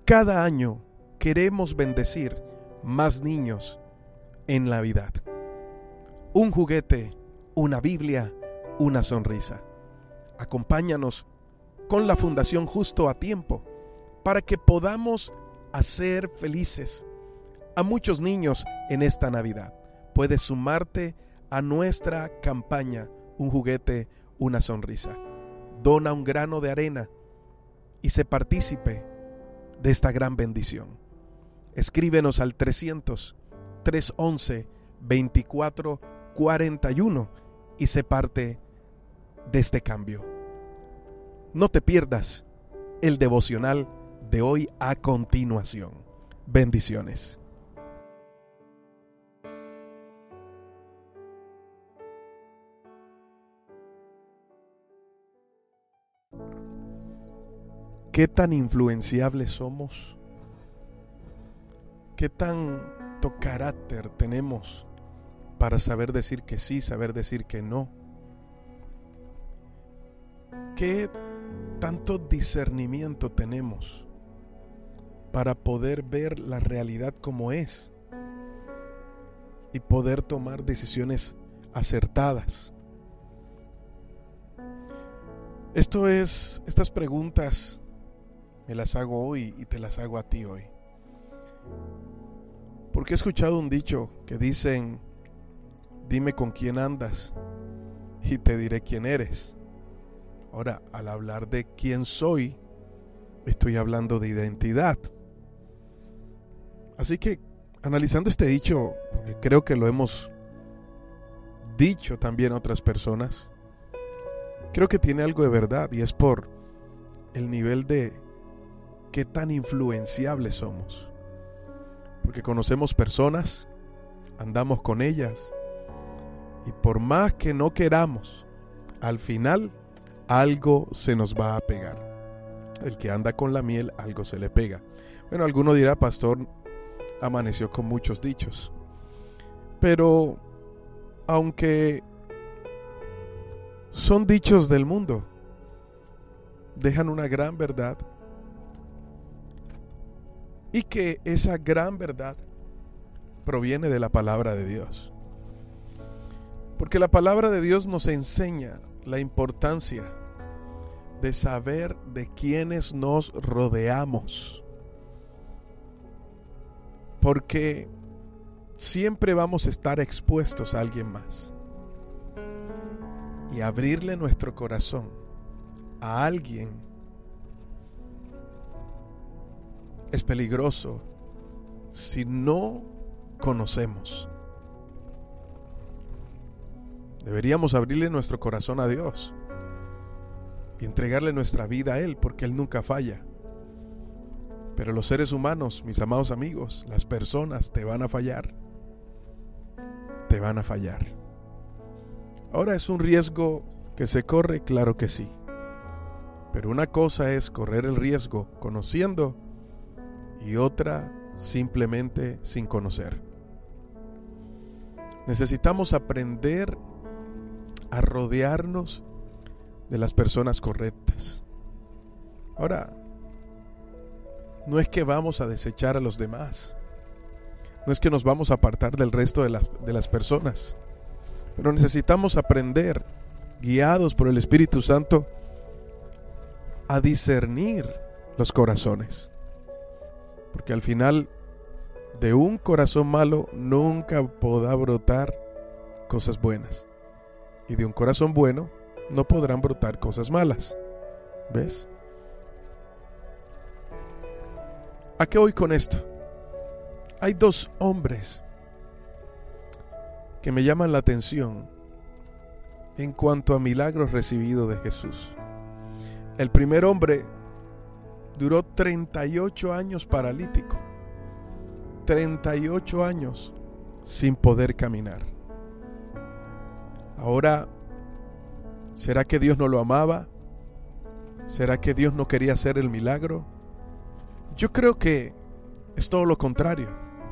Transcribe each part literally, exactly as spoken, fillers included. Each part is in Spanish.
cada año queremos bendecir más niños en Navidad. Un juguete, una Biblia, una sonrisa. Acompáñanos con la Fundación Justo a Tiempo para que podamos hacer felices a muchos niños en esta Navidad. Puedes sumarte a nuestra campaña Un juguete, una sonrisa. Dona un grano de arena y sé partícipe de esta gran bendición. Escríbenos al trescientos, trescientos once, veinticuatro cuarenta y uno y sé parte de este cambio. No te pierdas el devocional de hoy a continuación. Bendiciones. ¿Qué tan influenciables somos? ¿Qué tanto carácter tenemos para saber decir que sí, saber decir que no? ¿Qué tanto discernimiento tenemos para poder ver la realidad como es y poder tomar decisiones acertadas? Esto es, estas preguntas me las hago hoy y te las hago a ti hoy. Porque he escuchado un dicho que dicen: dime con quién andas y te diré quién eres. Ahora, al hablar de quién soy, estoy hablando de identidad. Así que, analizando este dicho, porque creo que lo hemos dicho también a otras personas, creo que tiene algo de verdad, y es por el nivel de qué tan influenciables somos. Porque conocemos personas, andamos con ellas, y por más que no queramos, al final algo se nos va a pegar. El que anda con la miel, algo se le pega. Bueno, alguno dirá: pastor, amaneció con muchos dichos. Pero aunque son dichos del mundo, dejan una gran verdad, y que esa gran verdad proviene de la palabra de Dios. Porque la palabra de Dios nos enseña la importancia de saber de quiénes nos rodeamos. Porque siempre vamos a estar expuestos a alguien más. Y abrirle nuestro corazón a alguien es peligroso si no conocemos. Deberíamos abrirle nuestro corazón a Dios y entregarle nuestra vida a Él, porque Él nunca falla. Pero los seres humanos, mis amados amigos, las personas te van a fallar. Te van a fallar. Ahora, ¿es un riesgo que se corre? Claro que sí. Pero una cosa es correr el riesgo conociendo y otra simplemente sin conocer. Necesitamos aprender a rodearnos de las personas correctas. Ahora, no es que vamos a desechar a los demás, no es que nos vamos a apartar del resto de, la, de las personas, pero necesitamos aprender, guiados por el Espíritu Santo, a discernir los corazones. Porque al final, de un corazón malo nunca podrá brotar cosas buenas, y de un corazón bueno no podrán brotar cosas malas. ¿Ves? ¿A qué voy con esto? Hay dos hombres que me llaman la atención en cuanto a milagros recibidos de Jesús. El primer hombre duró treinta y ocho años paralítico, treinta y ocho años sin poder caminar. Ahora, ¿será que Dios no lo amaba? ¿Será que Dios no quería hacer el milagro? Yo creo que es todo lo contrario.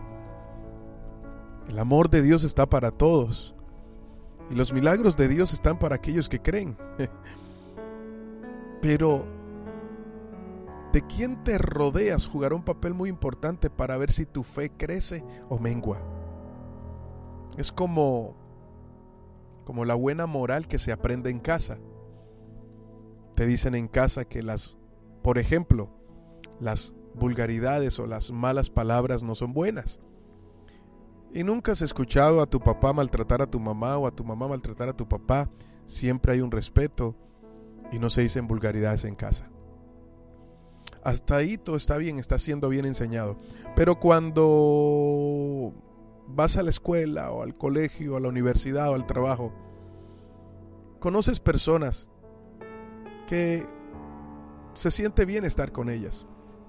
El amor de Dios está para todos, y los milagros de Dios están para aquellos que creen. Pero ¿De quién te rodeas jugará un papel muy importante para ver si tu fe crece o mengua? Es como, como la buena moral que se aprende en casa. Te dicen en casa que las, por ejemplo, las vulgaridades o las malas palabras no son buenas. Y nunca has escuchado a tu papá maltratar a tu mamá o a tu mamá maltratar a tu papá. Siempre hay un respeto y no se dicen vulgaridades en casa. Hasta ahí todo está bien, está siendo bien enseñado. Pero cuando vas a la escuela o al colegio, a la universidad o al trabajo, conoces personas que se siente bien estar con ellas.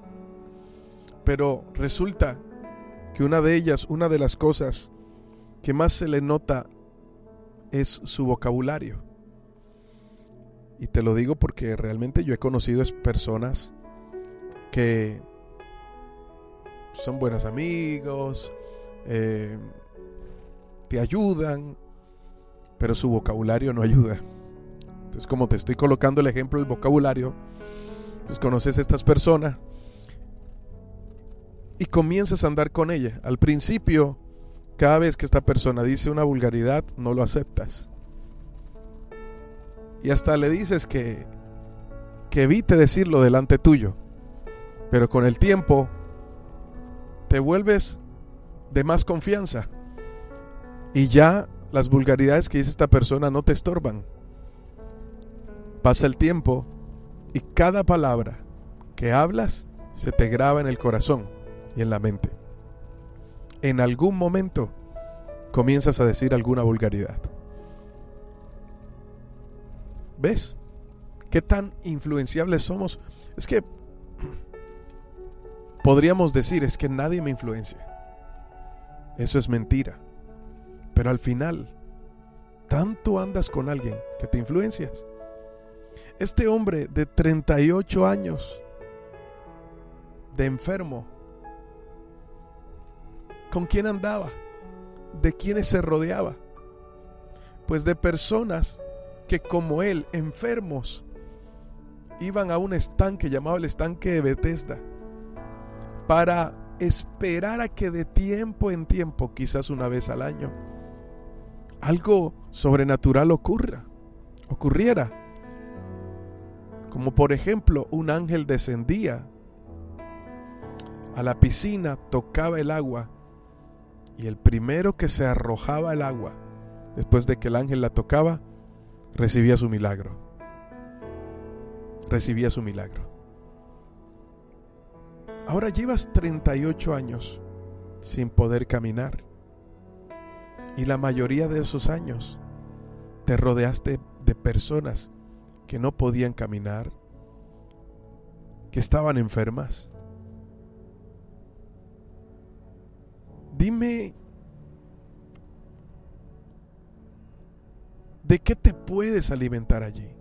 Pero resulta que una de ellas, una de las cosas que más se le nota es su vocabulario. Y te lo digo porque realmente yo he conocido personas que son buenos amigos, eh, te ayudan, pero su vocabulario no ayuda. Entonces, como te estoy colocando el ejemplo del vocabulario, pues conoces a estas personas y comienzas a andar con ella. Al principio, cada vez que esta persona dice una vulgaridad, no lo aceptas. Y hasta le dices que, que evite decirlo delante tuyo. Pero con el tiempo, te vuelves de más confianza. Y ya las vulgaridades que dice esta persona no te estorban. Pasa el tiempo y cada palabra que hablas se te graba en el corazón y en la mente. En algún momento comienzas a decir alguna vulgaridad. ¿Ves? ¿Qué tan influenciables somos? Es que podríamos decir, es que nadie me influencia. Eso es mentira. Pero al final, tanto andas con alguien que te influencias. Este hombre de treinta y ocho años, de enfermo, ¿con quién andaba? ¿De quiénes se rodeaba? Pues de personas que como él, enfermos, iban a un estanque llamado el estanque de Bethesda para esperar a que de tiempo en tiempo, quizás una vez al año, algo sobrenatural ocurra, ocurriera. Como por ejemplo, un ángel descendía a la piscina, tocaba el agua, y el primero que se arrojaba al agua, después de que el ángel la tocaba, recibía su milagro. Recibía su milagro. Ahora llevas treinta y ocho años sin poder caminar. Y la mayoría de esos años te rodeaste de personas que no podían caminar, que estaban enfermas. Dime, ¿de qué te puedes alimentar allí?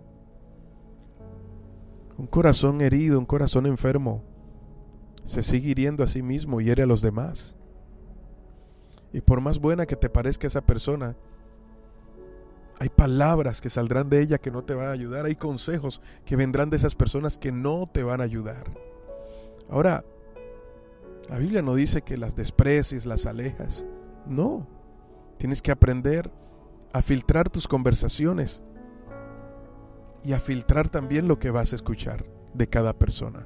Un corazón herido, un corazón enfermo, se sigue hiriendo a sí mismo y hiere a los demás. Y por más buena que te parezca esa persona, hay palabras que saldrán de ella que no te van a ayudar. Hay consejos que vendrán de esas personas que no te van a ayudar. Ahora, la Biblia no dice que las desprecies, las alejas. No, tienes que aprender a filtrar tus conversaciones y a filtrar también lo que vas a escuchar de cada persona.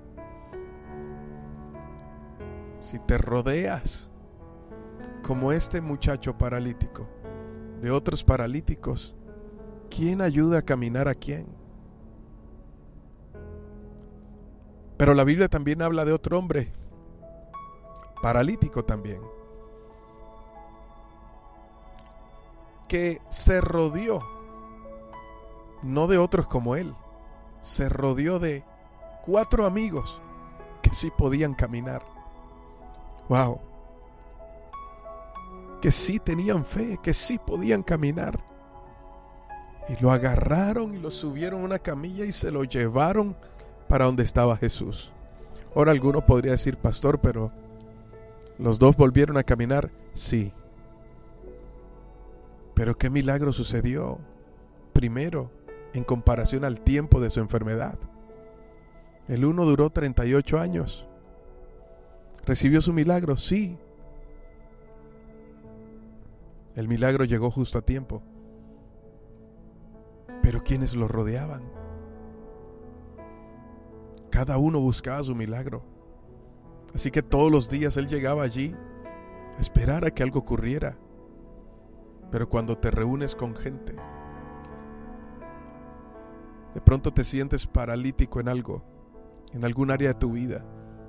Si te rodeas como este muchacho paralítico de otros paralíticos, ¿quién ayuda a caminar a quién? Pero la Biblia también habla de otro hombre paralítico también, que se rodeó no de otros como él, se rodeó de cuatro amigos que sí podían caminar. Wow. Que sí tenían fe, que sí podían caminar. Y lo agarraron y lo subieron a una camilla y se lo llevaron para donde estaba Jesús. Ahora alguno podría decir, pastor, pero ¿los dos volvieron a caminar? Sí. Pero ¿qué milagro sucedió? Primero, en comparación al tiempo de su enfermedad. El uno duró treinta y ocho años. ¿Recibió su milagro? Sí. El milagro llegó justo a tiempo. Pero ¿quiénes lo rodeaban? Cada uno buscaba su milagro. Así que todos los días él llegaba allí a esperar a que algo ocurriera. Pero cuando te reúnes con gente, de pronto te sientes paralítico en algo, en algún área de tu vida,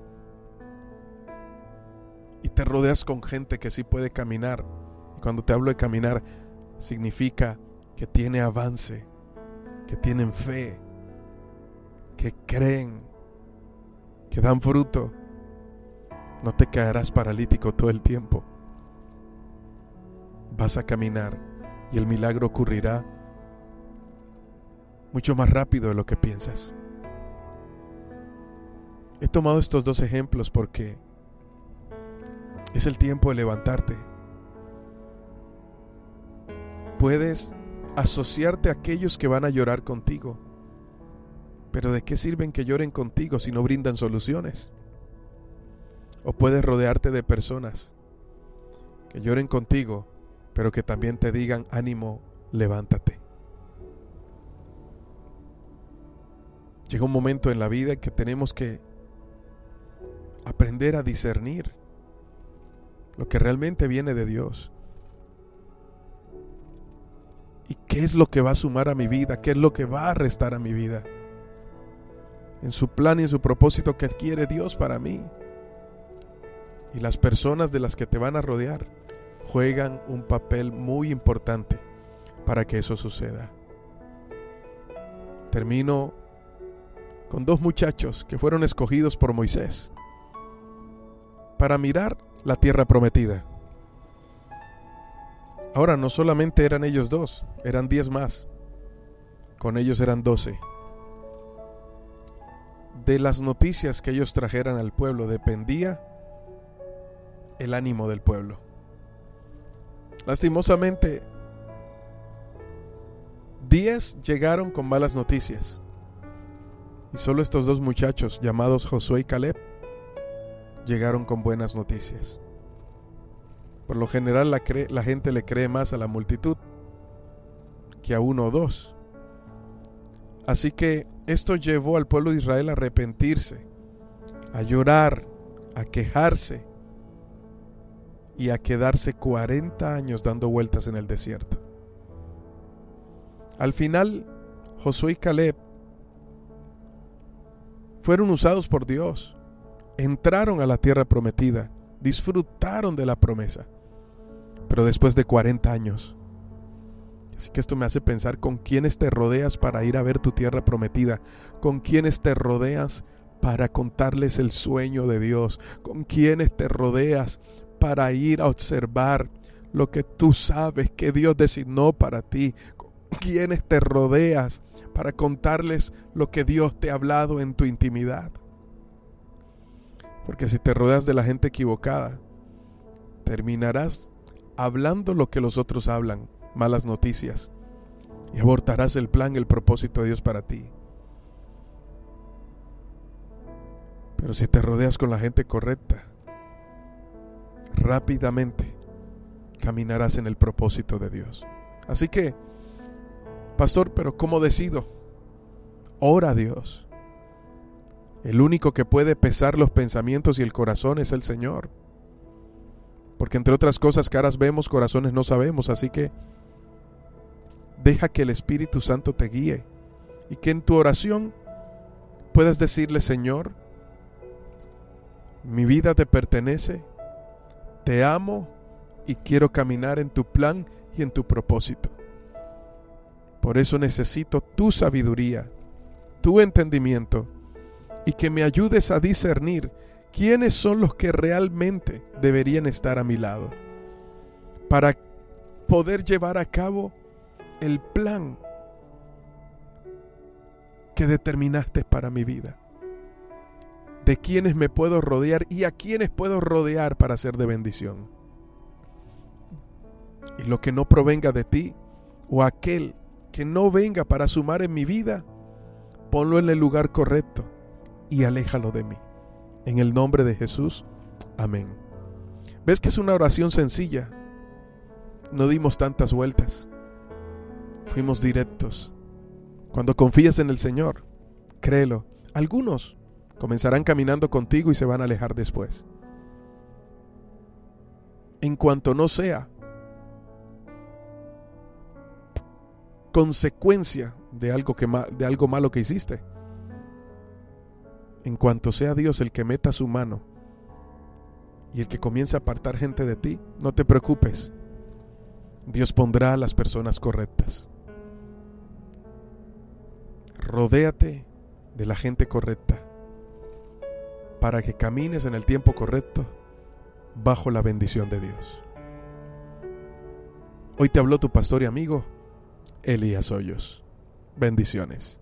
y te rodeas con gente que sí puede caminar. Y cuando te hablo de caminar, significa que tiene avance, que tienen fe, que creen, que dan fruto. No te quedarás paralítico todo el tiempo. Vas a caminar y el milagro ocurrirá mucho más rápido de lo que piensas. He tomado estos dos ejemplos porque es el tiempo de levantarte. Puedes asociarte a aquellos que van a llorar contigo, pero ¿de qué sirven que lloren contigo si no brindan soluciones? O puedes rodearte de personas que lloren contigo, pero que también te digan: ánimo, levántate. Llega un momento en la vida en que tenemos que aprender a discernir lo que realmente viene de Dios. ¿Y qué es lo que va a sumar a mi vida? ¿Qué es lo que va a restar a mi vida? En su plan y en su propósito que quiere Dios para mí. Y las personas de las que te van a rodear juegan un papel muy importante para que eso suceda. Termino con dos muchachos que fueron escogidos por Moisés para mirar la tierra prometida. Ahora no solamente eran ellos dos, eran diez más. Con ellos eran doce. De las noticias que ellos trajeran al pueblo dependía el ánimo del pueblo. Lastimosamente, diez llegaron con malas noticias. Y solo estos dos muchachos, llamados Josué y Caleb, llegaron con buenas noticias. Por lo general la, cre- la gente le cree más a la multitud que a uno o dos. Así que esto llevó al pueblo de Israel a arrepentirse, a llorar, a quejarse y a quedarse cuarenta años dando vueltas en el desierto. Al final, Josué y Caleb fueron usados por Dios, entraron a la tierra prometida, disfrutaron de la promesa, pero después de cuarenta años. Así que esto me hace pensar con quiénes te rodeas para ir a ver tu tierra prometida, con quiénes te rodeas para contarles el sueño de Dios, con quiénes te rodeas para ir a observar lo que tú sabes que Dios designó para ti, con quiénes te rodeas para contarles lo que Dios te ha hablado en tu intimidad. Porque si te rodeas de la gente equivocada, terminarás hablando lo que los otros hablan, malas noticias, y abortarás el plan, el propósito de Dios para ti. Pero si te rodeas con la gente correcta, rápidamente caminarás en el propósito de Dios. Así que, pastor, pero ¿cómo decido? Ora a Dios. El único que puede pesar los pensamientos y el corazón es el Señor. Porque entre otras cosas, caras vemos, corazones no sabemos. Así que deja que el Espíritu Santo te guíe y que en tu oración puedas decirle: Señor, mi vida te pertenece, te amo y quiero caminar en tu plan y en tu propósito. Por eso necesito tu sabiduría, tu entendimiento, y que me ayudes a discernir quiénes son los que realmente deberían estar a mi lado, para poder llevar a cabo el plan que determinaste para mi vida, de quiénes me puedo rodear y a quiénes puedo rodear para ser de bendición. Y lo que no provenga de ti, o aquel que no venga para sumar en mi vida, ponlo en el lugar correcto y aléjalo de mí. En el nombre de Jesús, amén. ¿Ves que es una oración sencilla? No dimos tantas vueltas. Fuimos directos. Cuando confíes en el Señor, créelo. Algunos comenzarán caminando contigo y se van a alejar después. En cuanto no sea consecuencia de algo, que, de algo malo que hiciste, en cuanto sea Dios el que meta su mano y el que comience a apartar gente de ti, no te preocupes. Dios pondrá a las personas correctas. Rodéate de la gente correcta para que camines en el tiempo correcto bajo la bendición de Dios. Hoy te habló tu pastor y amigo Elías Hoyos. Bendiciones.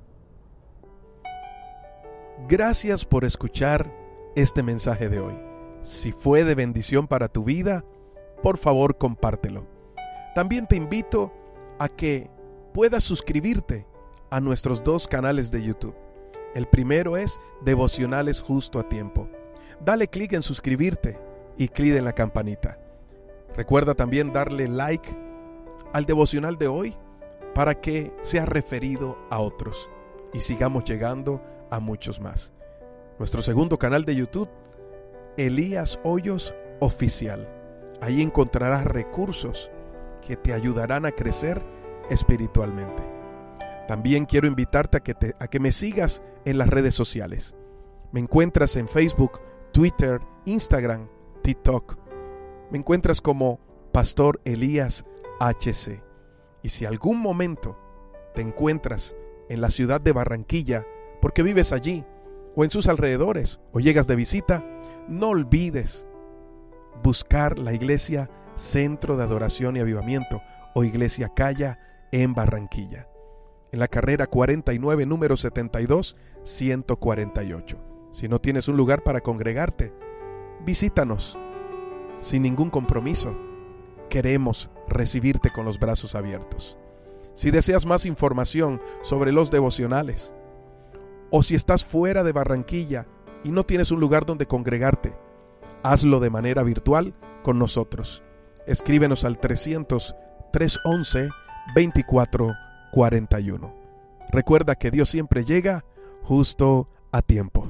Gracias por escuchar este mensaje de hoy. Si fue de bendición para tu vida, por favor compártelo. También te invito a que puedas suscribirte a nuestros dos canales de YouTube. El primero es Devocionales Justo a Tiempo. Dale clic en suscribirte y clic en la campanita. Recuerda también darle like al devocional de hoy para que sea referido a otros y sigamos llegando a muchos más. Nuestro segundo canal de YouTube, Elías Hoyos Oficial. Ahí encontrarás recursos que te ayudarán a crecer espiritualmente. También quiero invitarte a que, te, a que me sigas en las redes sociales. Me encuentras en Facebook, Twitter, Instagram, TikTok. Me encuentras como Pastor Elías H C. Y si algún momento te encuentras en la ciudad de Barranquilla, porque vives allí, o en sus alrededores, o llegas de visita, no olvides buscar la iglesia Centro de Adoración y Avivamiento, o Iglesia Calla en Barranquilla, en la carrera cuarenta y nueve, número setenta y dos, ciento cuarenta y ocho. Si no tienes un lugar para congregarte, visítanos sin ningún compromiso. Queremos recibirte con los brazos abiertos. Si deseas más información sobre los devocionales, o si estás fuera de Barranquilla y no tienes un lugar donde congregarte, hazlo de manera virtual con nosotros. Escríbenos al trescientos, trescientos once, veinticuatro cuarenta y uno. Recuerda que Dios siempre llega justo a tiempo.